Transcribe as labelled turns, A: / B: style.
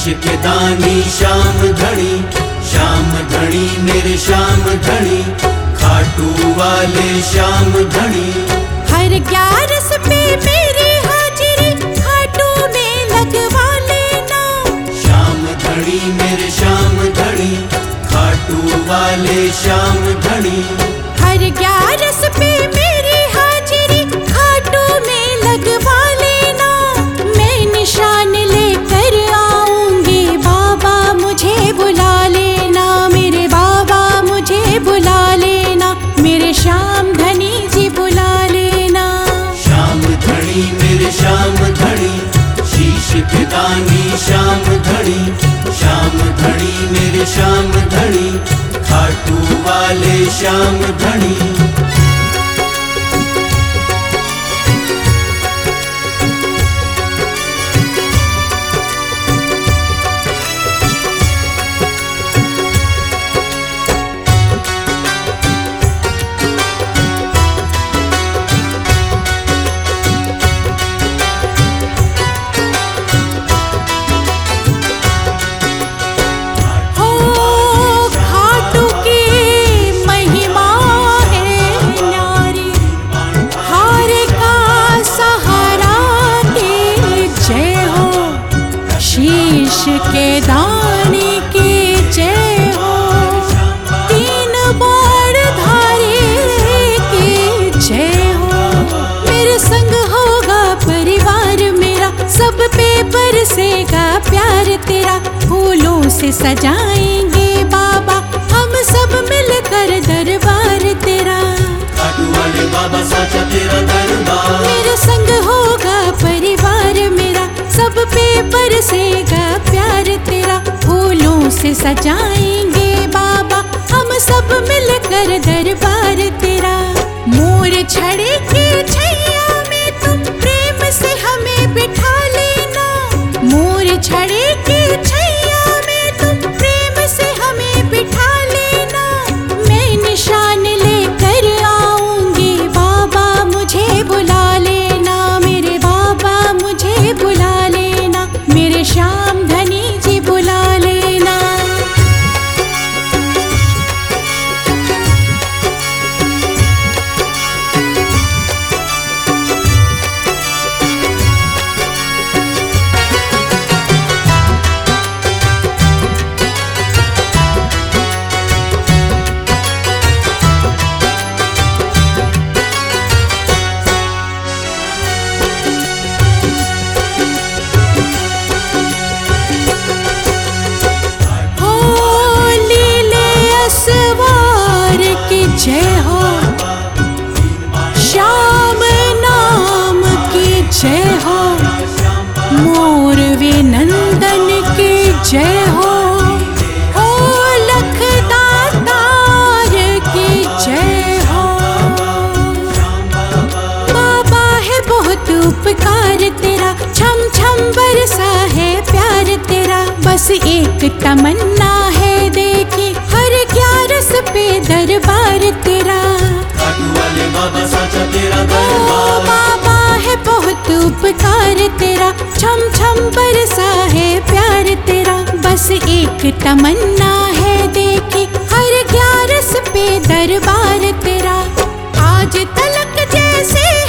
A: के दानी श्याम धनी मेरे श्याम धनी, खाटू वाले श्याम धनी।
B: हर 11 पे मेरी हाजिरी खाटू में लगवा लेना।
A: श्याम धनी मेरे श्याम धनी, खाटू वाले श्याम धनी।
B: हर 11 पे मेरी हाजिरी खाटू में लगवा लेना। मैं निशान लेकर आऊंगी, बाबा मुझे बुला लेना। मेरे बाबा मुझे बुला लेना, मेरे श्याम धनी जी बुला लेना।
A: श्याम धनी मेरे श्याम धनी, शीश के दानी श्याम धनी। श्याम धनी मेरे श्याम धनी, खाटू वाले श्याम धनी।
B: के दाने की जय हो, 3 बाण धारे की जय हो। मेरे संग होगा परिवार मेरा, सब पे बरसेगा प्यार तेरा। फूलों से सजाएंगे बाबा हम सब मिलकर दरबार तेरा।
A: खाटू वाले बाबा साचा तेरा दरबार।
B: मेरे संग होगा परिवार मेरा, सब पे बरसेगा प्यार तेरा। फूलों से सजाएंगे बाबा हम सब मिलकर दरबार तेरा। मोर छड़े की छैया में तुम प्रेम से हमें बिठा लेना। मोर छड़े की छैया में तुम प्रेम से हमें बिठा लेना। मैं निशान लेकर आऊंगी, बाबा मुझे बुला लेना। मेरे बाबा मुझे बुला लेना, मेरे श्याम धनी जी बुला लेना। जय हो श्याम नाम की जय हो, मोरवे नंदन की जय हो लखदातार की जय हो। बाबा है बहुत उपकार तेरा, छम छम बरसा है प्यार तेरा। बस एक तमन्ना है देखी हर 11 पे दरबार तेरा।
A: खाटू वाले बाबा साचा तेरा दरबार।
B: बाबा है बहुत उपकार तेरा, छम छम बरसा है प्यार तेरा। बस एक तमन्ना है देखी हर 11 पे दरबार तेरा। आज तलक जैसे